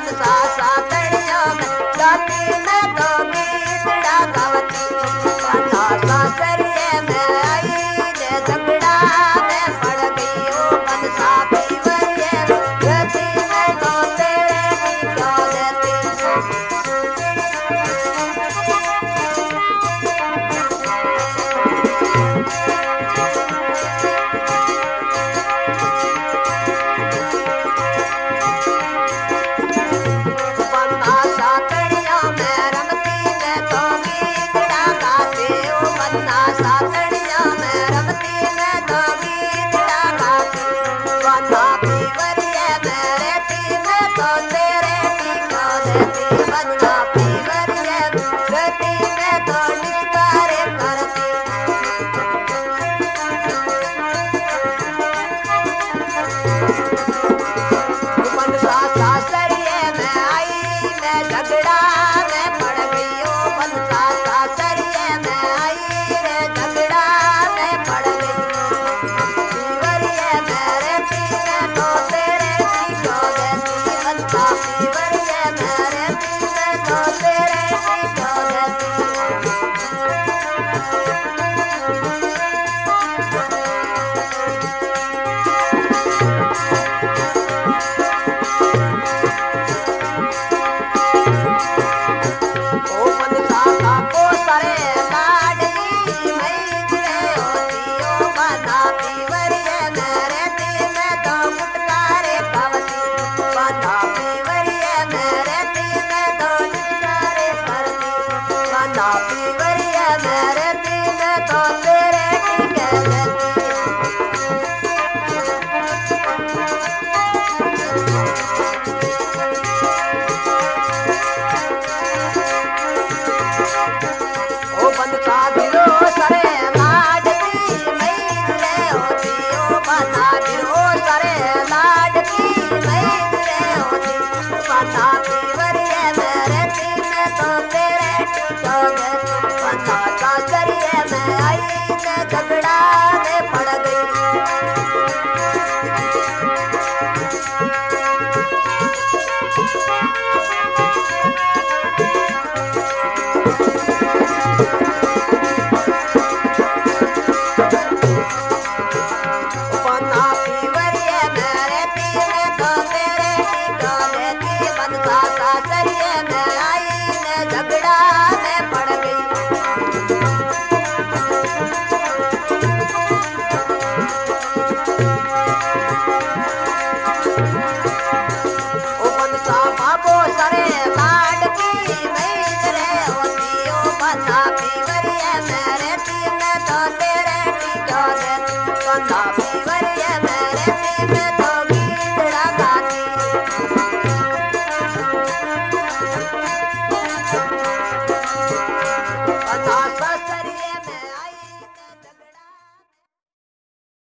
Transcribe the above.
बनसा सातड़ियों में गाती मैं तो गीतड़ा गावती बना सासरिये में आई ने झगड़ा में पड़ गई ओ बनसा पीवरिये गति में तो तेरे की क्यों देती सातड़ियों में रमती में तो गीतड़ा गाती बना पीवरिये में रहती मैं तो तेरे की क्यों देती बना पीवरिये रहती मैं तो निस्तारे करती बनसा सासरिये में आई मैं झगड़ा में पड़ गई ओ बनसा सासरिये में आई रे झगड़ा में पड़ गई पीवरिये में रहती मैं तो तेरे की क्यों देती बनसा पीवरिये में रहती मैं तो तेरे की क्यों देती को सरे लाडली मई गिरे होती ओ बना पीवरिये में रहती मैं तो गुटकारे खावती बना पीवरिये में रहती मैं तो निस्तारे करती बना पीवरिये में रहती मैं तो तेरे की कह देती ओ बनसा गिरो सरे लाडकी मई गिरे होती ओ बना गिरो सरे लाडकी मई गिरे होती बना पीवरिये में रहती मैं तो तेरे की क्यों देती बना सासरिये में आई मैं झगड़ा में पड़ गई बना पीवरिये में रहती मैं तो तेरे की क्यों देती बनसा सासरिये में आई मैं झगड़ा में पड़ गई ओ बनसा बाबो सरे लाड